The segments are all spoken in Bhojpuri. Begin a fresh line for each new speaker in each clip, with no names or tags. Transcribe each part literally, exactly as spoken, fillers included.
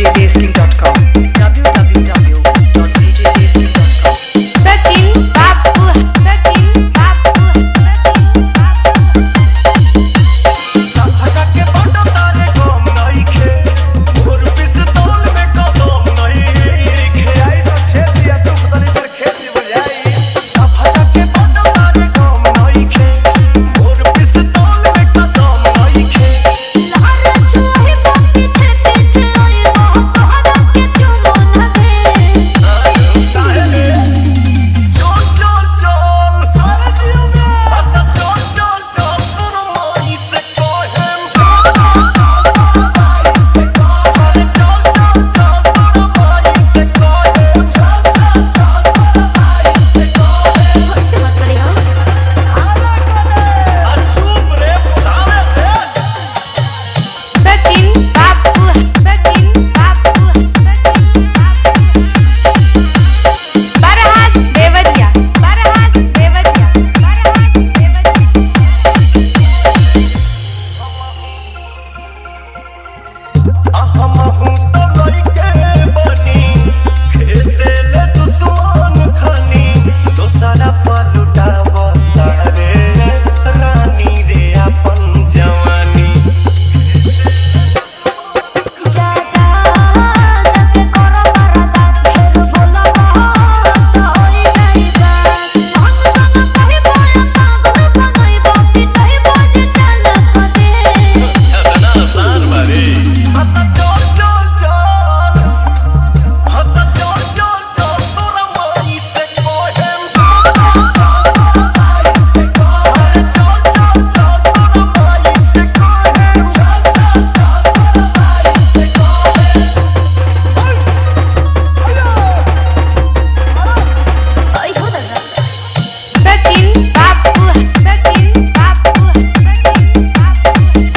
bass king dot com w w w dot d j bass king dot com Sachin Babu Sachin Babu Sachin Babu
सफका के बड़ा तारे कम नहीं खे और पिस्तौल में कदम नहीं खे आई तो छेदिया तू बदली पर खेती बजाई सफका के बड़ा तारे कम नहीं खे और पिस्तौल में कदम नहीं खे
लहर चोही पीछे पीछे आई वो तोहरा के चुमो न दे
साहले चल चल चल अरे जियो में अच्छा चल चल चल तोर माई से कोहेम चल चल चल तोर माई से कोहेम चल चल चल तोर माई से कोहेम चल चल चल तोर माई से कोहेम
ऐसे मत करी हो
आला कदे आ चुप रे बुलावे रे
Sachin Babu Sachin Babu Sachin Babu Farhad Devadia Farhad Devadia Farhad Devadia
हम हूं तो लइके बनी खेते ले दुश्मन खानी दोसरा पलटावता रे रानी रे अपन जवानी
जा जा जाके करो बरदास फिर बोलो तो होई जाएगा हम संग कहि बोया पागल बनई बापी कहि बजे चल कदे
इतना आसान बारे हत चल चल चल हत चल चल चल तोरा माई से कोहेम चल चल चल तोरा माई से कोहेम चल चल चल तोरा माई से कोहेम चल चल चल तोरा माई से कोहेम
आई हो दादा
Sachin Babu Sachin Babu Sachin Babu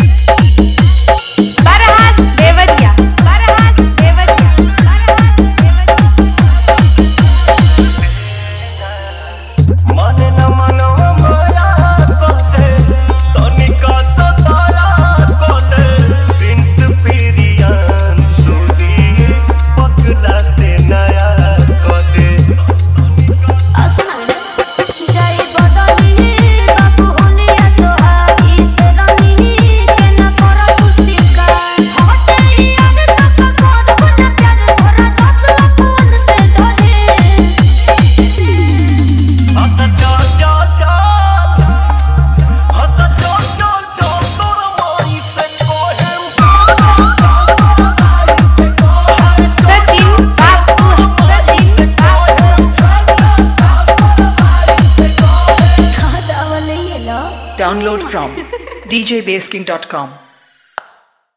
Farhad Devadia Farhad Devadia Farhad Devadia
मन न मनवा माया कोते तनिका सताया कोते प्रिंस पिरियन सुदी पगलाते नया कोते
असना जाई बदनी बाबू होलिया तोहारी से रानी के न करो खुशिका हटे याद तक करो न प्यार भरा जसला खून से ढले
हत चल चल चल हत चल चल चल तोरा माई से कोहेम चल चल चल तोरा माई से कोहेम
Sachin Babu Sachin Babu
चल चल चल तोरा माई से कोहेम
खादा वाले ये लो
Download from d j bass king dot com